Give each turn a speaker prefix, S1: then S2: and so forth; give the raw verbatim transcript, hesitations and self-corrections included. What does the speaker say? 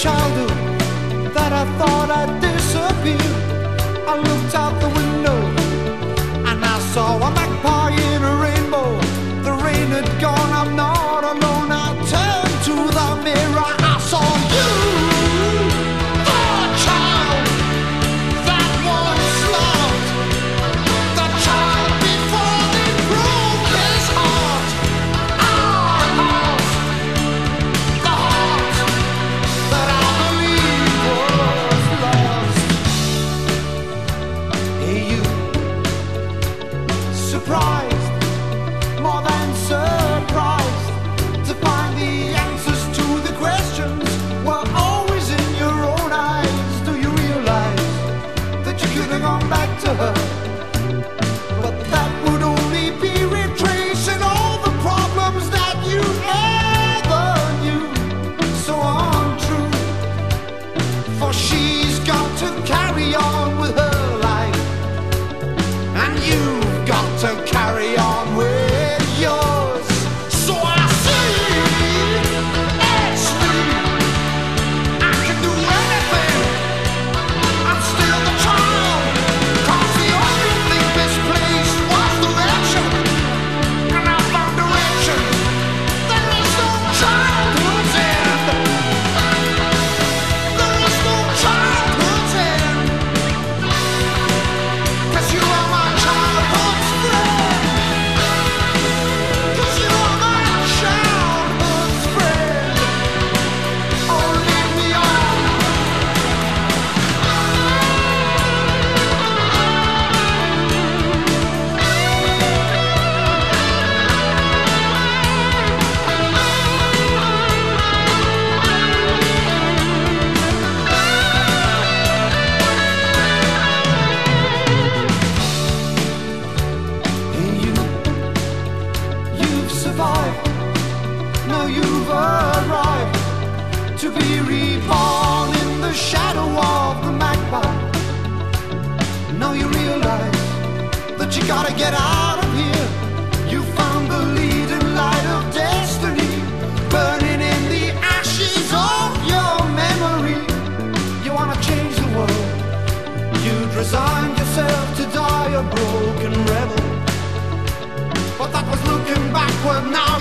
S1: childhood that I thought I'd disappear. I looked out the window and I saw a magpie in a rainbow. The rain had gone, I'm not alone. I turned to the mirror, I saw you, the child that was loved, the child before they broke his heart. Our heart, the heart that I believe was lost. Hey you, surprised, more than surprised, to find the answers to the questions were always in your own eyes. Do you realize that you could have gone back to her? But that would only be retracing all the problems that you ever knew. So untrue, for she's got to carry on with her life, and you've got to carry on with yours. So I see it's me. I can do anything. I'm still the child, 'cause the only thing misplaced was direction, and I found direction. There is no childhood's end. There is no childhood's end. 'Cause you are my childhood's friend. 'Cause you are my childhood's friend. Oh, lead me on. Hey you, you've survived. Now you've arrived to be reborn in the shadow of the magpie. Now you realize that you gotta get out of here. You found the leading light of destiny, burning in the ashes of your memory. You wanna change the world. You'd resigned yourself to die a broken rebel. But that was looking backward, now